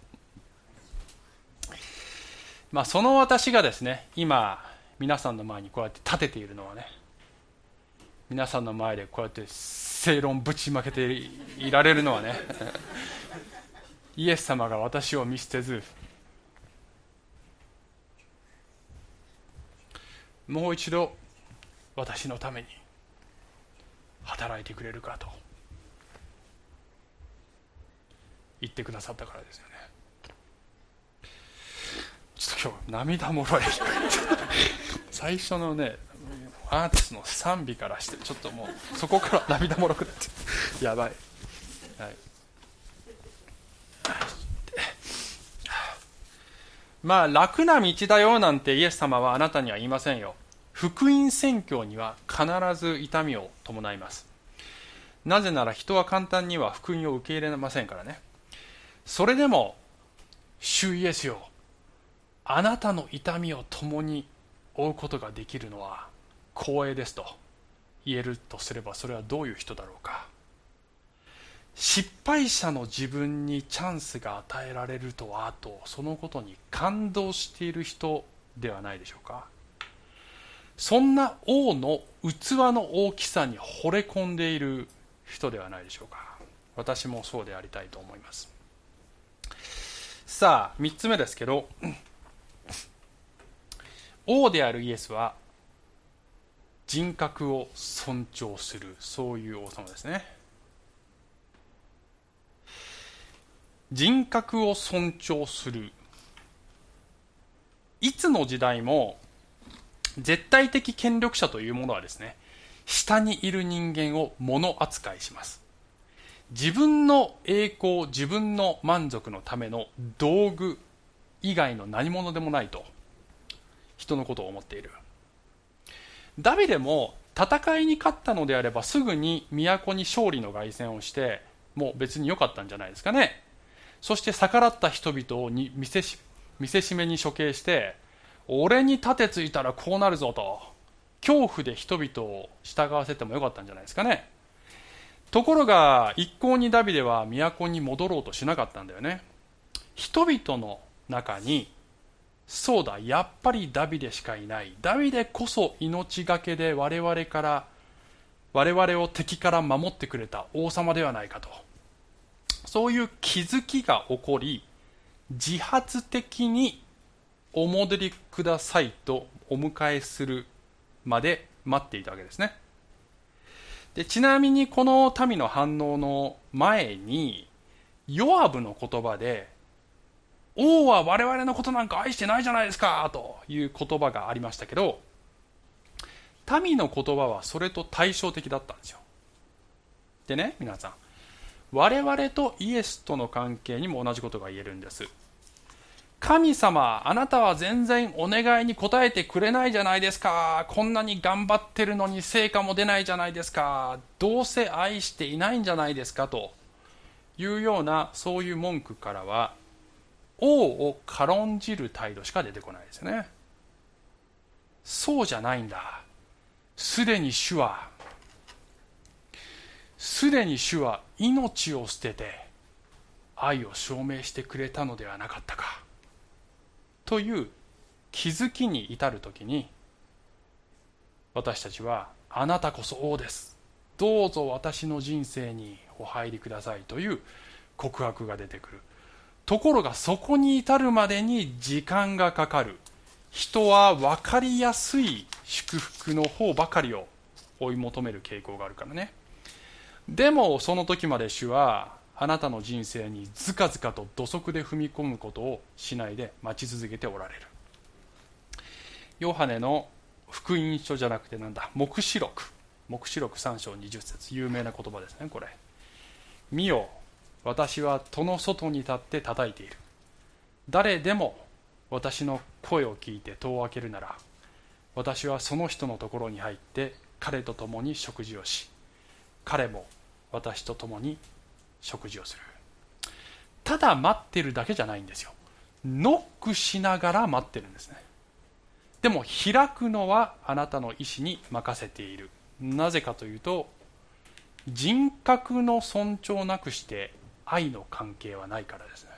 まあその私がですね、今皆さんの前にこうやって立てているのはね、皆さんの前でこうやって正論ぶちまけていられるのはねイエス様が私を見捨てず、もう一度私のために働いてくれるかと言ってくださったからですよね。ちょっと今日涙もろい最初のねアーティストの賛美からしてちょっともうそこから涙もろくなってやばい、はい、まあ楽な道だよなんてイエス様はあなたには言いませんよ。福音宣教には必ず痛みを伴います。なぜなら人は簡単には福音を受け入れませんからね。それでも主イエスよ、あなたの痛みを共に負うことができるのは光栄ですと言えるとすれば、それはどういう人だろうか。失敗者の自分にチャンスが与えられるとはと、そのことに感動している人ではないでしょうか。 そんな王の器の大きさに惚れ込んでいる人ではないでしょうか。私もそうでありたいと思います。さあみっつめですけど、王であるイエスは人格を尊重する、そういう王様ですね。人格を尊重する。いつの時代も絶対的権力者というものはですね、下にいる人間を物扱いします。自分の栄光、自分の満足のための道具以外の何者でもないと人のことを思っている。ダビデも戦いに勝ったのであればすぐに都に勝利の凱旋をしてもう別に良かったんじゃないですかね。そして逆らった人々をに見せし見せしめに処刑して、俺に盾ついたらこうなるぞと恐怖で人々を従わせてもよかったんじゃないですかね。ところが一向にダビデは都に戻ろうとしなかったんだよね。人々の中に、そうだやっぱりダビデしかいない、ダビデこそ命がけで我々から我々を敵から守ってくれた王様ではないかと、そういう気づきが起こり、自発的にお戻りくださいとお迎えするまで待っていたわけですね。でちなみにこの民の反応の前にヨアブの言葉で、王は我々のことなんか愛してないじゃないですかという言葉がありましたけど、民の言葉はそれと対照的だったんですよ。でね、皆さん、我々とイエスとの関係にも同じことが言えるんです。神様、あなたは全然お願いに応えてくれないじゃないですか、こんなに頑張ってるのに成果も出ないじゃないですか、どうせ愛していないんじゃないですかというような、そういう文句からは王を軽んじる態度しか出てこないですよね。そうじゃないんだ、すでに主はすでに主は命を捨てて愛を証明してくれたのではなかったかという気づきに至るときに、私たちはあなたこそ王です、どうぞ私の人生にお入りくださいという告白が出てくる。ところがそこに至るまでに時間がかかる。人は分かりやすい祝福の方ばかりを追い求める傾向があるからね。でもその時まで主はあなたの人生にずかずかと土足で踏み込むことをしないで待ち続けておられる。ヨハネの福音書じゃなくてなんだ、黙示録黙示録さん章にじゅっ節、有名な言葉ですね。これ、見よ私は戸の外に立って叩いている、誰でも私の声を聞いて戸を開けるなら、私はその人のところに入って彼と共に食事をし、彼も私と共に食事をする。ただ待ってるだけじゃないんですよ。ノックしながら待ってるんですね。でも開くのはあなたの意思に任せている。なぜかというと、人格の尊重なくして愛の関係はないからですね。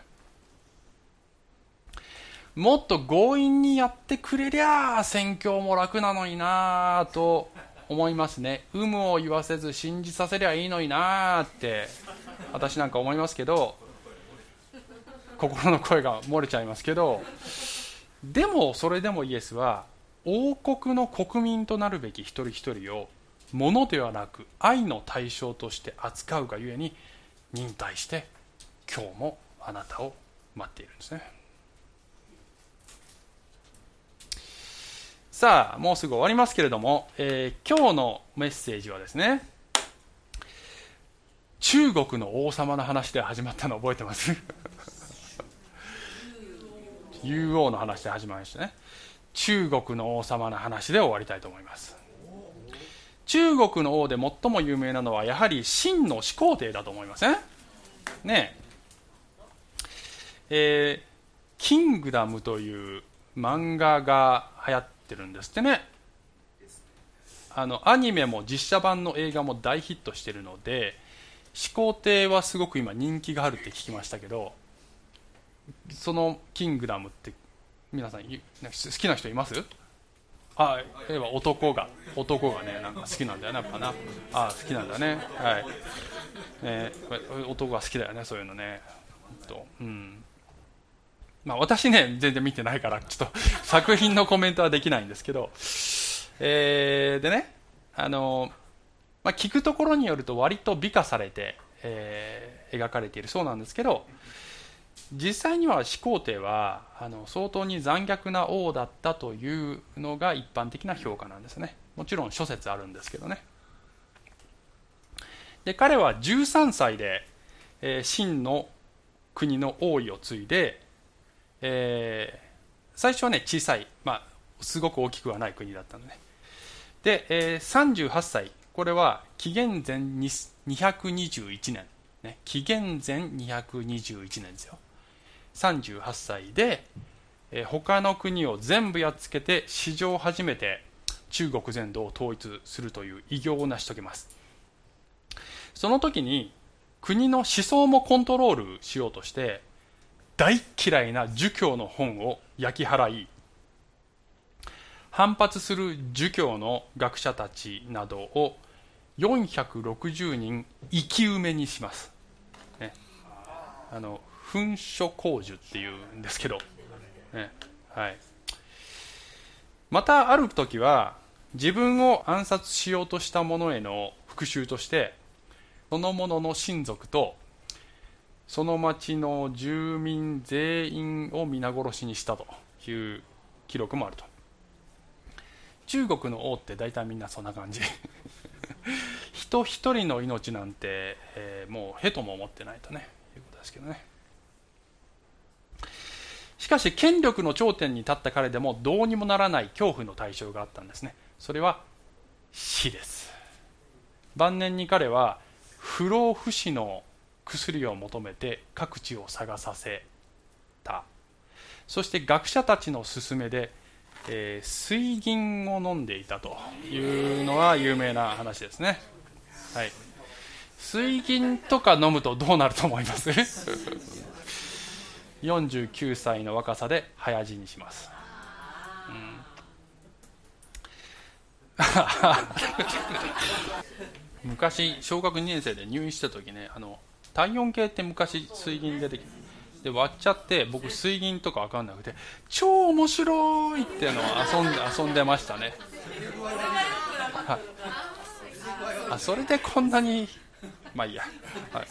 もっと強引にやってくれりゃ宣教も楽なのになぁと思いますね。有無を言わせず信じさせりゃいいのになぁって私なんか思いますけど、心の声が漏れちゃいますけど、でもそれでもイエスは王国の国民となるべき一人一人を物ではなく愛の対象として扱うがゆえに忍耐して今日もあなたを待っているんですね。さあもうすぐ終わりますけれども、えー、今日のメッセージはですね、中国の王様の話で始まったの覚えてます竜王の話で始まりましたね。中国の王様の話で終わりたいと思います。中国の王で最も有名なのはやはり秦の始皇帝だと思いませんねえ。えー、キングダムという漫画が流行ってるんですってね。あのアニメも実写版の映画も大ヒットしてるので、始皇帝はすごく今人気があるって聞きましたけど、そのキングダムって皆さん好きな人います？ あ、例えば男が男がねなんか好きなんだよねやっぱな。あ、好きなんだね。はい。えー、男が好きだよねそういうのね。とうん。まあ私ね全然見てないからちょっと作品のコメントはできないんですけど、えー、でねあの、まあ、聞くところによると割と美化されて、えー、描かれているそうなんですけど、実際には始皇帝はあの相当に残虐な王だったというのが一般的な評価なんですね。もちろん諸説あるんですけどね。で彼はじゅうさんさいで、えー、秦の国の王位を継いで、えー、最初はね小さい、まあ、すごく大きくはない国だったのね。で、えー、さんじゅうはっさい、これは紀元前にひゃくにじゅういちねん、ね、紀元前にひゃくにじゅういちねんですよ。さんじゅうはっさいで、えー、他の国を全部やっつけて史上初めて中国全土を統一するという偉業を成し遂げます。その時に国の思想もコントロールしようとして大嫌いな儒教の本を焼き払い、反発する儒教の学者たちなどをよんひゃくろくじゅうにん生き埋めにします、ね、あの焚書坑儒っていうんですけど、ねはい、またある時は自分を暗殺しようとした者への復讐としてその者の親族とその町の住民全員を皆殺しにしたという記録もあると。中国の王って大体みんなそんな感じ人一人の命なんて、えー、もうへとも思ってないとねいうことですけどね。しかし権力の頂点に立った彼でもどうにもならない恐怖の対象があったんですね。それは死です。晩年に彼は不老不死の薬を求めて各地を探させた。そして学者たちの勧めで、えー、水銀を飲んでいたというのは有名な話ですね、はい、水銀とか飲むとどうなると思いますよんじゅうきゅうさいの若さで早死にします、うん、昔小学にねん生で入院した時ね、あの体温計って昔水銀出てきてで割っちゃって、僕水銀とか分かんなくて超面白いっていうのを遊んで遊んでましたね。はいあそれでこんなにまあいいや、はい、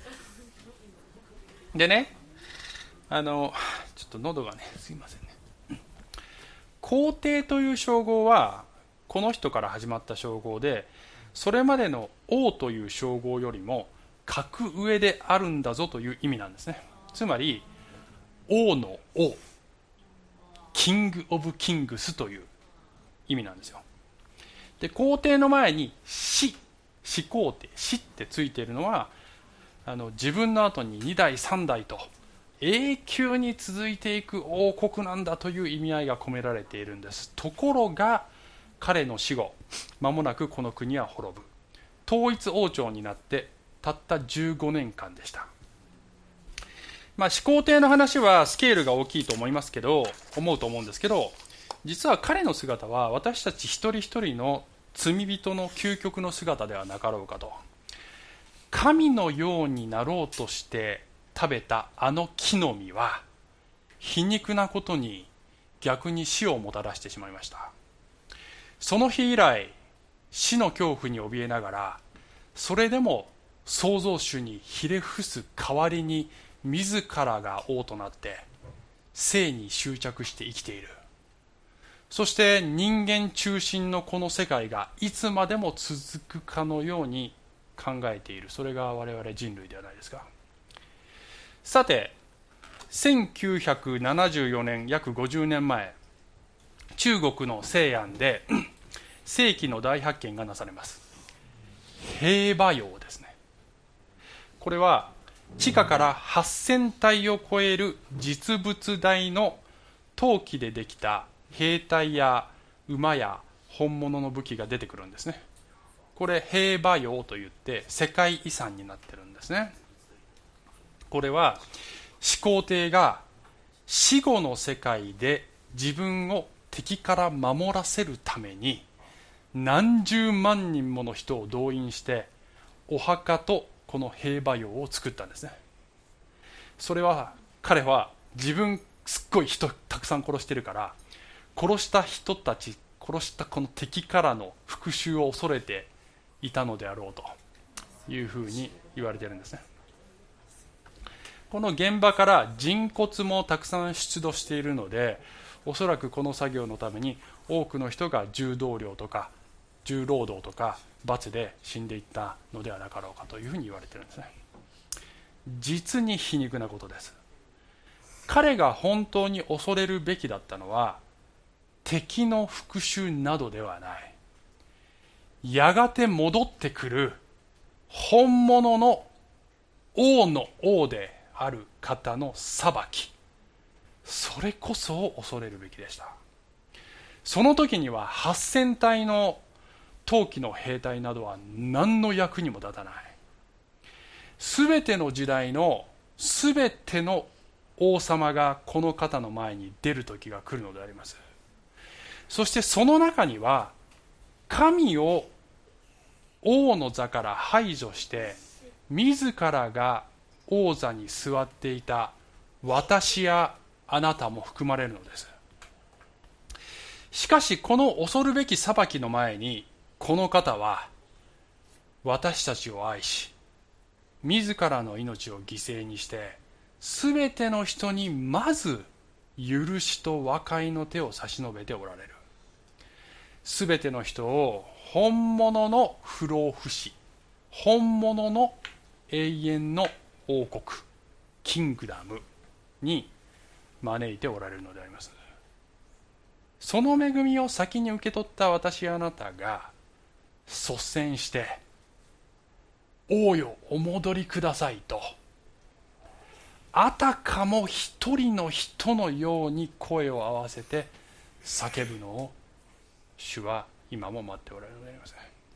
でねあのちょっと喉がねすいませんね。皇帝という称号はこの人から始まった称号で、それまでの王という称号よりも格上であるんだぞという意味なんですね。つまり王の王、キング・オブ・キングスという意味なんですよ。で皇帝の前に始始皇帝、始ってついているのはあの自分の後ににだいさんだいと永久に続いていく王国なんだという意味合いが込められているんです。ところが彼の死後間もなくこの国は滅ぶ。統一王朝になってたったじゅうごねんかんでした。まあ、始皇帝の話はスケールが大きいと思いますけど思うと思うんですけど、実は彼の姿は私たち一人一人の罪人の究極の姿ではなかろうかと。神のようになろうとして食べたあの木の実は皮肉なことに逆に死をもたらしてしまいました。その日以来死の恐怖に怯えながら、それでも創造主にひれ伏す代わりに自らが王となって生に執着して生きている。そして人間中心のこの世界がいつまでも続くかのように考えている。それが我々人類ではないですか。さてせんきゅうひゃくななじゅうよねん、約ごじゅうねんまえ、中国の西安で世紀の大発見がなされます。兵馬俑ですね。これは地下からはっせんたいを超える実物大の陶器でできた兵隊や馬や本物の武器が出てくるんですね。これ兵馬俑といって世界遺産になってるんですね。これは始皇帝が死後の世界で自分を敵から守らせるために何十万人もの人を動員してお墓とこの兵馬俑を作ったんですね。それは彼は自分すっごい人たくさん殺してるから、殺した人たち、殺したこの敵からの復讐を恐れていたのであろうというふうに言われているんですね。この現場から人骨もたくさん出土しているので、おそらくこの作業のために多くの人が重労働とか重労働とか罰で死んでいったのではなかろうかというふうに言われているんですね。実に皮肉なことです。彼が本当に恐れるべきだったのは敵の復讐などではない、やがて戻ってくる本物の王の王である方の裁き、それこそを恐れるべきでした。その時にははっせんたいの陶器の兵隊などは何の役にも立たない。すべての時代のすべての王様がこの方の前に出る時が来るのであります。そしてその中には神を王の座から排除して自らが王座に座っていた私やあなたも含まれるのです。しかしこの恐るべき裁きの前に、この方は私たちを愛し、自らの命を犠牲にしてすべての人にまず許しと和解の手を差し伸べておられる。すべての人を本物の不老不死、本物の永遠の王国、キングダムに招いておられるのであります。その恵みを先に受け取った私やあなたが率先して、王よお戻りくださいと、あたかも一人の人のように声を合わせて叫ぶのを主は今も待っておられるのであります。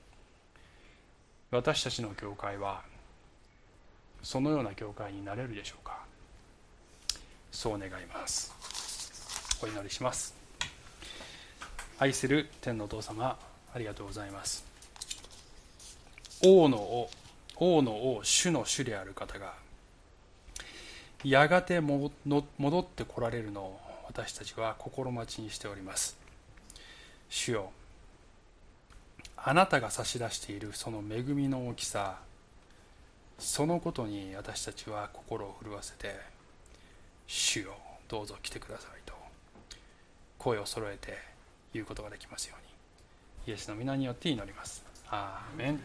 私たちの教会はそのような教会になれるでしょうか。そう願います。お祈りします。愛する天のお父様、ありがとうございます。王の王、王の王、主の主である方がやがて戻ってこられるのを私たちは心待ちにしております。主よ、あなたが差し出しているその恵みの大きさ、そのことに私たちは心を震わせて、主よどうぞ来てくださいと声を揃えて言うことができますように、イエスの皆によって祈ります。アーメン。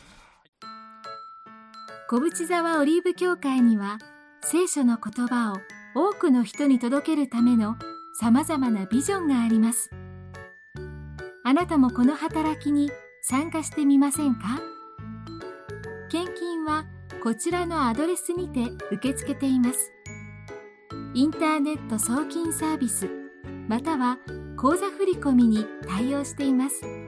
小淵沢オリーブ教会には聖書の言葉を多くの人に届けるためのさまざまなビジョンがあります。あなたもこの働きに参加してみませんか？献金はこちらのアドレスにて受け付けています。インターネット送金サービスまたは口座振込に対応しています。